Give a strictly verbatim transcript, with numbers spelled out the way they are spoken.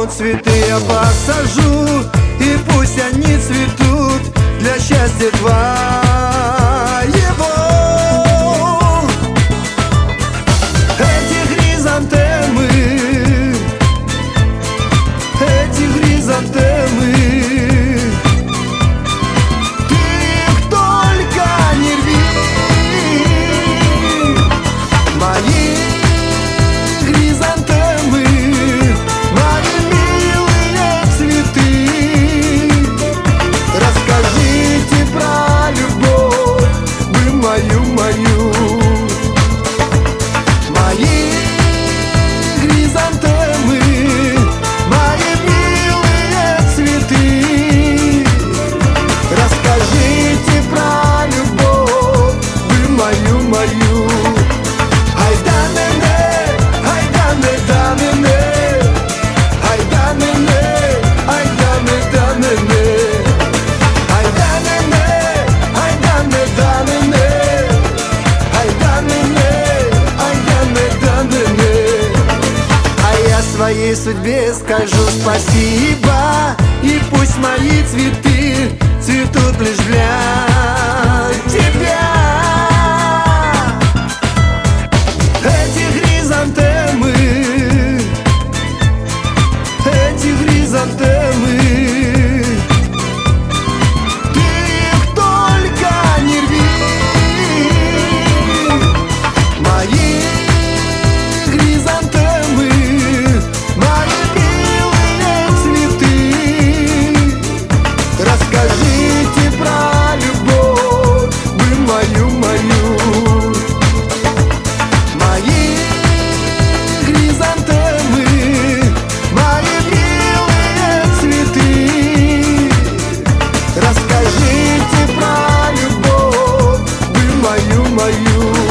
дому цветы я посажу, и пусть они цветут для счастья твоего. Эти хризантемы, эти хризантемы, ты их только не рви. Мои хризантемы, мои милые цветы, расскажите про любовь вы мою, мою. Мои хризантемы, мои милые цветы, расскажите про любовь вы мою, мою. Ай да не не, ай да не да не не, ай да не не, ай да не да не не, ай да не не, ай да не да не не, ай да не не, ай да не да не не. А я своей судьбе скажу спасибо, и пусть мои цветы цветут лишь для тебя. Эти хризантемы, эти хризантемы, ты их только не рви. Мои хризантемы, мои милые цветы, расскажите про любовь вы мою, мою. Мои хризантемы, мои милые цветы, расскажите про любовь вы мою, мою.